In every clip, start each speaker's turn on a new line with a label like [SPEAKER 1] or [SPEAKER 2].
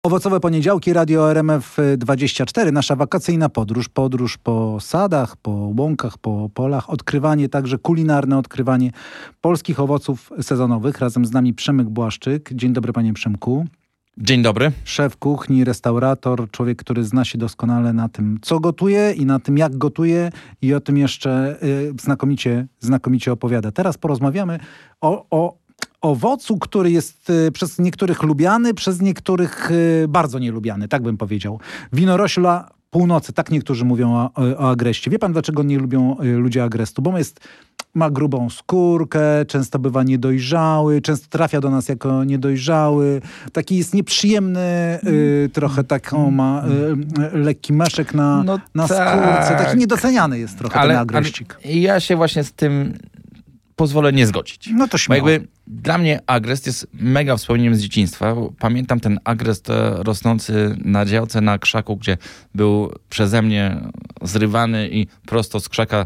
[SPEAKER 1] Owocowe poniedziałki, Radio RMF24, nasza wakacyjna podróż. Podróż po sadach, po łąkach, po polach. Odkrywanie, także kulinarne odkrywanie polskich owoców sezonowych. Razem z nami Przemek Błaszczyk. Dzień dobry, panie Przemku.
[SPEAKER 2] Dzień dobry.
[SPEAKER 1] Szef kuchni, restaurator, człowiek, który zna się doskonale na tym, co gotuje i na tym, jak gotuje i o tym jeszcze znakomicie opowiada. Teraz porozmawiamy o owocu, który jest przez niektórych lubiany, przez niektórych bardzo nielubiany, tak bym powiedział. Winorośla północy, tak niektórzy mówią o agreście. Wie pan, dlaczego nie lubią ludzie agrestu? Bo ma grubą skórkę, często bywa niedojrzały, często trafia do nas jako niedojrzały. Taki jest nieprzyjemny, trochę taką ma lekki meszek na skórce. Taki niedoceniany jest trochę ten agreścik.
[SPEAKER 2] Ale ja się właśnie z tym pozwolę nie zgodzić.
[SPEAKER 1] No to śmiało.
[SPEAKER 2] Bo jakby dla mnie agrest jest mega wspomnieniem z dzieciństwa. Pamiętam ten agrest rosnący na działce, na krzaku, gdzie był przeze mnie zrywany i prosto z krzaka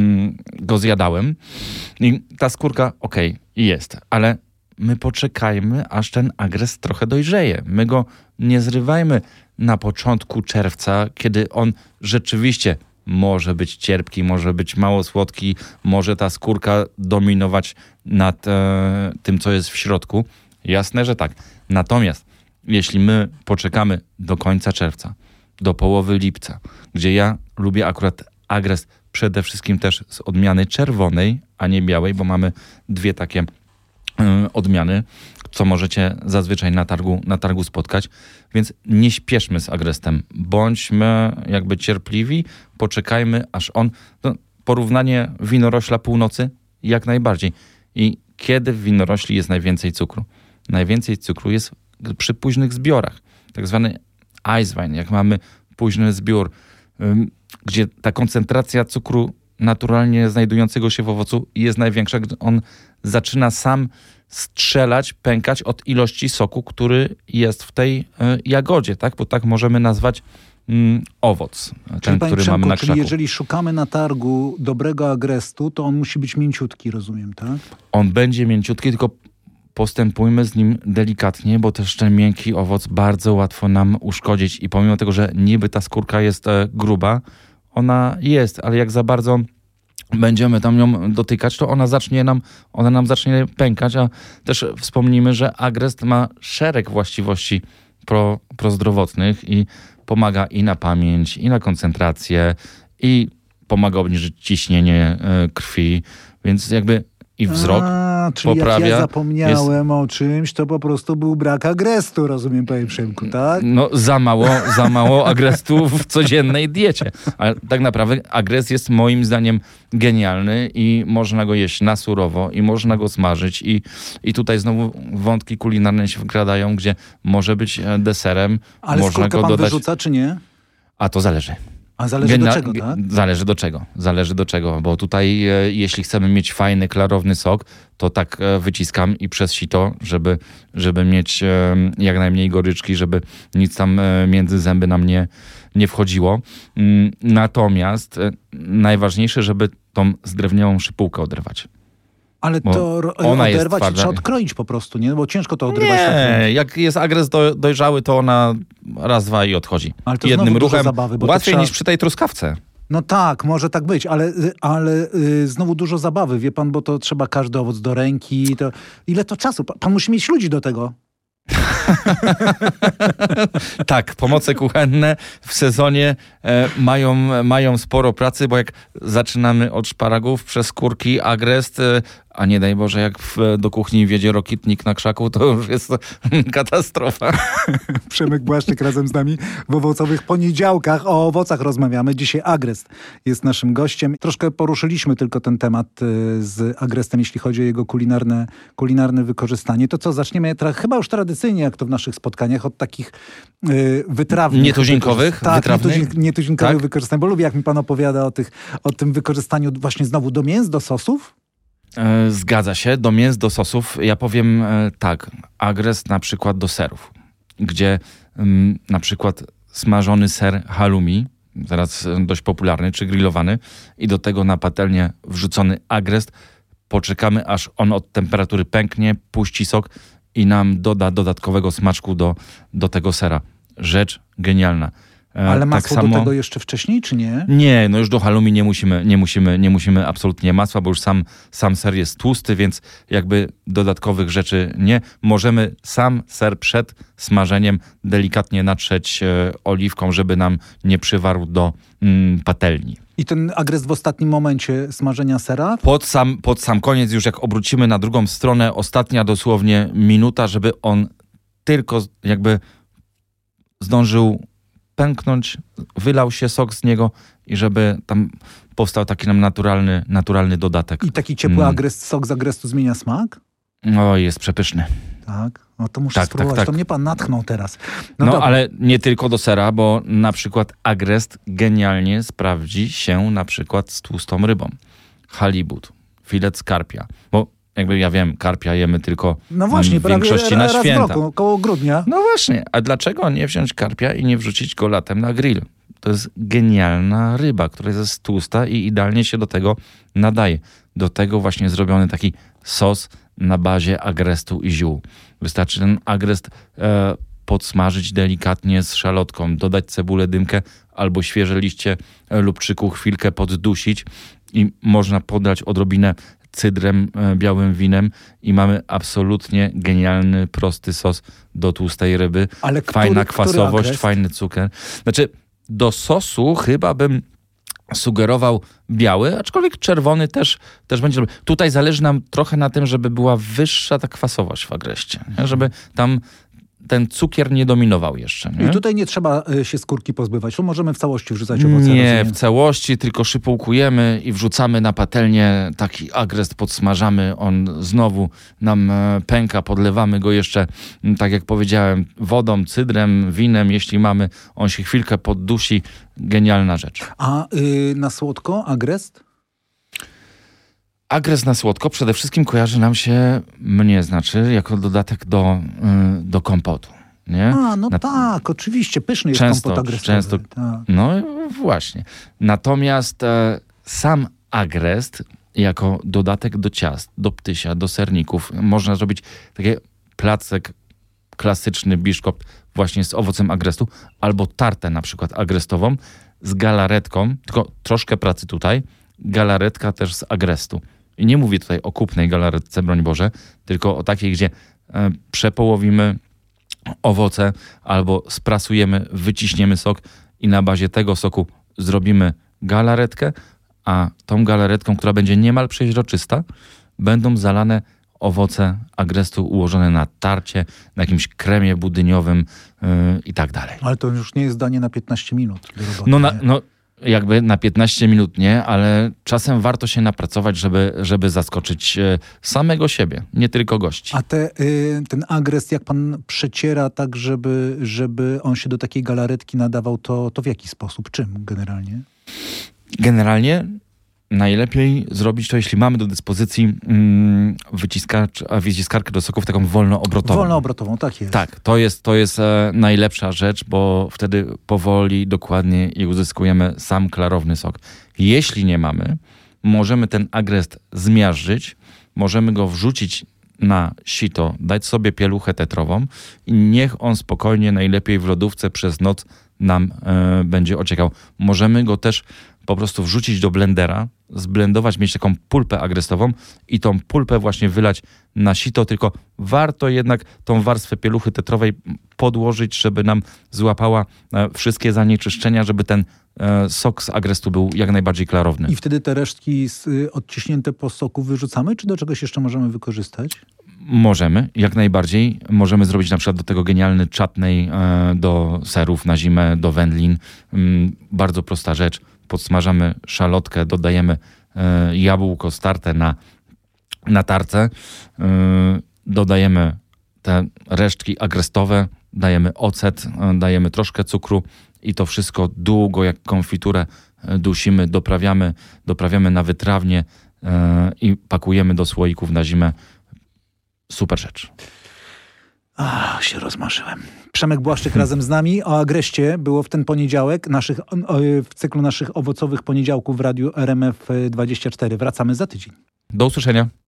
[SPEAKER 2] go zjadałem. I ta skórka, jest, ale my poczekajmy, aż ten agrest trochę dojrzeje. My go nie zrywajmy na początku czerwca, kiedy on rzeczywiście może być cierpki, może być mało słodki, może ta skórka dominować nad tym, co jest w środku. Jasne, że tak. Natomiast jeśli my poczekamy do końca czerwca, do połowy lipca, gdzie ja lubię akurat agres przede wszystkim też z odmiany czerwonej, a nie białej, bo mamy dwie takie odmiany, co możecie zazwyczaj na targu spotkać, więc nie śpieszmy z agrestem. Bądźmy jakby cierpliwi, poczekajmy, aż on... porównanie winorośla północy jak najbardziej. I kiedy w winorośli jest najwięcej cukru? Najwięcej cukru jest przy późnych zbiorach. Tak zwany Eiswein, jak mamy późny zbiór, gdzie ta koncentracja cukru naturalnie znajdującego się w owocu jest największa, gdy on zaczyna sam strzelać, pękać od ilości soku, który jest w tej jagodzie, tak? Bo tak możemy nazwać owoc, ten, który mamy na krzaku.
[SPEAKER 1] Czyli jeżeli szukamy na targu dobrego agrestu, to on musi być mięciutki, rozumiem, tak?
[SPEAKER 2] On będzie mięciutki, tylko postępujmy z nim delikatnie, bo też ten miękki owoc bardzo łatwo nam uszkodzić i pomimo tego, że niby ta skórka jest gruba, ona jest, ale jak za bardzo będziemy tam ją dotykać, to ona nam zacznie pękać, a też wspomnijmy, że agrest ma szereg właściwości prozdrowotnych i pomaga i na pamięć, i na koncentrację, i pomaga obniżyć ciśnienie krwi, więc jakby i wzrok
[SPEAKER 1] czyli
[SPEAKER 2] poprawia.
[SPEAKER 1] Jak ja zapomniałem o czymś, to po prostu był brak agrestu, rozumiem, panie Przemku, tak?
[SPEAKER 2] No za mało agrestu w codziennej diecie. Ale tak naprawdę agrest jest moim zdaniem genialny i można go jeść na surowo i można go smażyć i tutaj znowu wątki kulinarne się wkradają, gdzie może być deserem.
[SPEAKER 1] Ale
[SPEAKER 2] można
[SPEAKER 1] skórkę
[SPEAKER 2] go
[SPEAKER 1] pan
[SPEAKER 2] dodać.
[SPEAKER 1] wyrzuca, czy nie?
[SPEAKER 2] A to zależy.
[SPEAKER 1] A zależy do czego, tak?
[SPEAKER 2] Zależy do czego, bo tutaj jeśli chcemy mieć fajny, klarowny sok, to tak wyciskam i przez sito, żeby mieć jak najmniej goryczki, żeby nic tam między zęby nam nie wchodziło. Natomiast najważniejsze, żeby tą zdrewniałą szypułkę oderwać.
[SPEAKER 1] Ale to oderwać trzeba odkroić po prostu, nie? Bo ciężko to odrywać.
[SPEAKER 2] Nie, jak jest agres dojrzały, to ona raz, dwa i odchodzi.
[SPEAKER 1] Ale to
[SPEAKER 2] jednym ruchem
[SPEAKER 1] zabawy, bo
[SPEAKER 2] łatwiej niż przy tej truskawce.
[SPEAKER 1] No tak, może tak być, ale znowu dużo zabawy, wie pan, bo to trzeba każdy owoc do ręki. Ile to czasu? Pan musi mieć ludzi do tego.
[SPEAKER 2] Tak, pomoce kuchenne w sezonie mają sporo pracy, bo jak zaczynamy od szparagów przez skórki, agrest, a nie daj Boże, jak do kuchni wiedzie rokitnik na krzaku, to już jest katastrofa.
[SPEAKER 1] Przemek Błaszczyk razem z nami w Owocowych Poniedziałkach. O owocach rozmawiamy. Dzisiaj agrest jest naszym gościem. Troszkę poruszyliśmy tylko ten temat z agrestem, jeśli chodzi o jego kulinarne wykorzystanie. To co, zaczniemy chyba już tradycyjnie, jak to w naszych spotkaniach, od takich wytrawnych.
[SPEAKER 2] Nietuzinkowych?
[SPEAKER 1] Tak, nietuzinkowych wykorzystań, bo lubię, jak mi pan opowiada o tym wykorzystaniu właśnie znowu do mięs, do sosów.
[SPEAKER 2] Zgadza się, do mięs, do sosów. Ja powiem tak, agres na przykład do serów, gdzie na przykład smażony ser halloumi, teraz dość popularny, czy grillowany i do tego na patelnię wrzucony agrest, poczekamy aż on od temperatury pęknie, puści sok i nam doda dodatkowego smaczku do tego sera. Rzecz genialna.
[SPEAKER 1] Ale masło tak samo do tego jeszcze wcześniej, czy nie?
[SPEAKER 2] Nie, no już do halloumi nie musimy absolutnie masła, bo już sam ser jest tłusty, więc jakby dodatkowych rzeczy nie. Możemy sam ser przed smażeniem delikatnie natrzeć oliwką, żeby nam nie przywarł do patelni.
[SPEAKER 1] I ten agrest w ostatnim momencie smażenia sera?
[SPEAKER 2] Pod sam koniec, już jak obrócimy na drugą stronę, ostatnia dosłownie minuta, żeby on tylko jakby zdążył pęknąć, wylał się sok z niego i żeby tam powstał taki nam naturalny dodatek.
[SPEAKER 1] I taki ciepły agrest, sok z agrestu zmienia smak?
[SPEAKER 2] O, jest przepyszny.
[SPEAKER 1] Tak? No to muszę spróbować. Tak. To mnie pan natchnął teraz.
[SPEAKER 2] No ale nie tylko do sera, bo na przykład agrest genialnie sprawdzi się na przykład z tłustą rybą. Halibut, filet z karpia. Bo jakby ja wiem, karpia jemy tylko w większości na święta.
[SPEAKER 1] W roku, koło grudnia.
[SPEAKER 2] No właśnie, a dlaczego nie wziąć karpia i nie wrzucić go latem na grill? To jest genialna ryba, która jest tłusta i idealnie się do tego nadaje. Do tego właśnie zrobiony taki sos na bazie agrestu i ziół. Wystarczy ten agrest podsmażyć delikatnie z szalotką, dodać cebulę, dymkę albo świeże liście lubczyku, chwilkę poddusić i można podać odrobinę cydrem, białym winem i mamy absolutnie genialny, prosty sos do tłustej ryby.
[SPEAKER 1] Ale
[SPEAKER 2] fajna kwasowość, fajny cukier. Znaczy, do sosu chyba bym sugerował biały, aczkolwiek czerwony też będzie dobry. Tutaj zależy nam trochę na tym, żeby była wyższa ta kwasowość w agreście. Nie? Żeby tam ten cukier nie dominował jeszcze. Nie?
[SPEAKER 1] I tutaj nie trzeba się skórki pozbywać. Tu możemy w całości wrzucać owoce.
[SPEAKER 2] Nie,
[SPEAKER 1] rozumiem.
[SPEAKER 2] w całości, tylko szypułkujemy i wrzucamy na patelnię. Taki agrest podsmażamy. On znowu nam pęka. Podlewamy go jeszcze, tak jak powiedziałem, wodą, cydrem, winem, jeśli mamy. On się chwilkę poddusi. Genialna rzecz.
[SPEAKER 1] A na słodko agrest?
[SPEAKER 2] Agrest na słodko przede wszystkim kojarzy nam się, jako dodatek do kompotu. Nie?
[SPEAKER 1] A, no tak, oczywiście. Pyszny jest kompot agrestowy.
[SPEAKER 2] Często,
[SPEAKER 1] tak.
[SPEAKER 2] No właśnie. Natomiast sam agrest jako dodatek do ciast, do ptysia, do serników, można zrobić taki placek klasyczny biszkopt właśnie z owocem agrestu, albo tartę na przykład agrestową z galaretką, tylko troszkę pracy tutaj, galaretka też z agrestu. I nie mówię tutaj o kupnej galaretce, broń Boże, tylko o takiej, gdzie przepołowimy owoce albo sprasujemy, wyciśniemy sok i na bazie tego soku zrobimy galaretkę, a tą galaretką, która będzie niemal przeźroczysta, będą zalane owoce agrestu ułożone na tarcie, na jakimś kremie budyniowym i tak dalej.
[SPEAKER 1] Ale to już nie jest danie na 15 minut. Do
[SPEAKER 2] jakby na 15 minut nie, ale czasem warto się napracować, żeby zaskoczyć samego siebie, nie tylko gości.
[SPEAKER 1] A ten agrest, jak pan przeciera tak, żeby on się do takiej galaretki nadawał, to w jaki sposób? Czym generalnie?
[SPEAKER 2] Generalnie najlepiej zrobić to, jeśli mamy do dyspozycji wyciskarkę do soków taką wolnoobrotową.
[SPEAKER 1] Wolnoobrotową, tak jest.
[SPEAKER 2] Tak, to jest najlepsza rzecz, bo wtedy powoli, dokładnie i uzyskujemy sam klarowny sok. Jeśli nie mamy, możemy ten agrest zmiażdżyć, możemy go wrzucić na sito, dać sobie pieluchę tetrową i niech on spokojnie, najlepiej w lodówce przez noc nam będzie ociekał. Możemy go też po prostu wrzucić do blendera, zblendować, mieć taką pulpę agrestową i tą pulpę właśnie wylać na sito, tylko warto jednak tą warstwę pieluchy tetrowej podłożyć, żeby nam złapała wszystkie zanieczyszczenia, żeby ten sok z agrestu był jak najbardziej klarowny.
[SPEAKER 1] I wtedy te resztki odciśnięte po soku wyrzucamy, czy do czegoś jeszcze możemy wykorzystać?
[SPEAKER 2] Możemy, jak najbardziej. Możemy zrobić na przykład do tego genialny chutney do serów na zimę, do wędlin. Bardzo prosta rzecz. Podsmażamy szalotkę, dodajemy jabłko starte na tarce, dodajemy te resztki agrestowe, dajemy ocet, dajemy troszkę cukru i to wszystko długo jak konfiturę dusimy, doprawiamy na wytrawnie i pakujemy do słoików na zimę. Super rzecz.
[SPEAKER 1] Się rozmarzyłem. Przemek Błaszczyk razem z nami. O agreście było w ten poniedziałek, w cyklu naszych owocowych poniedziałków w radiu RMF24. Wracamy za tydzień.
[SPEAKER 2] Do usłyszenia.